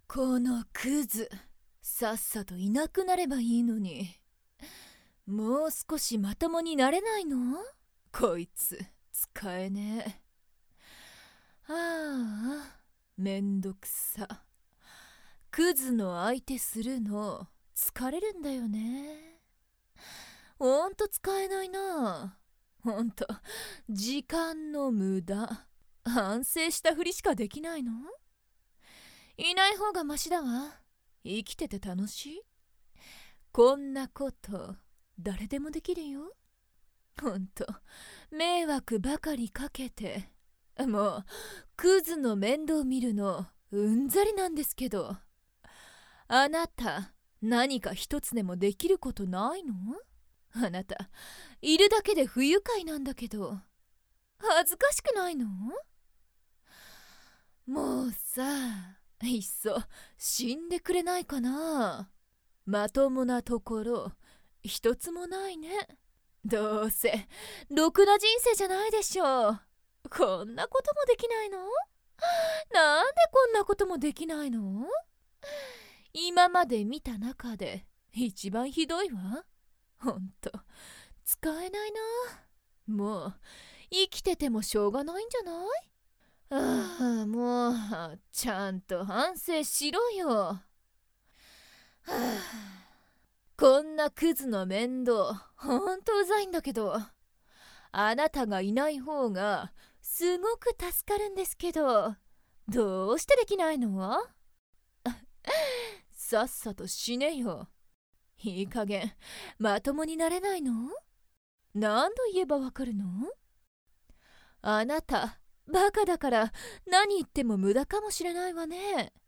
このクズ、さっさといなくなればいいのに。もう少しまともになれないの？こいつ使えねえ。ああ、めんどくさ。クズの相手するの疲れるんだよね。ほんと使えないな。ほんと時間の無駄。反省したふりしかできないの？いない方がマシだわ。生きてて楽しい？こんなこと誰でもできるよ。ほんと迷惑ばかりかけて、もうクズの面倒見るのうんざりなんですけど。あなた何か一つでもできることないの？あなたいるだけで不愉快なんだけど。恥ずかしくないの？もうさ、いっそ死んでくれないかな。まともなところ一つもないね。どうせろくな人生じゃないでしょう。こんなこともできないの？なんでこんなこともできないの？今まで見た中で一番ひどいわ。ほんと使えないな。もう生きててもしょうがないんじゃない？ああ、もうちゃんと反省しろよ。はあ、こんなクズの面倒ほんとうざいんだけど、あなたがいない方がすごく助かるんですけど、どうしてできないの？さっさと死ねよ。いい加減まともになれないの？何度言えばわかるの？あなたバカだから何言っても無駄かもしれないわね。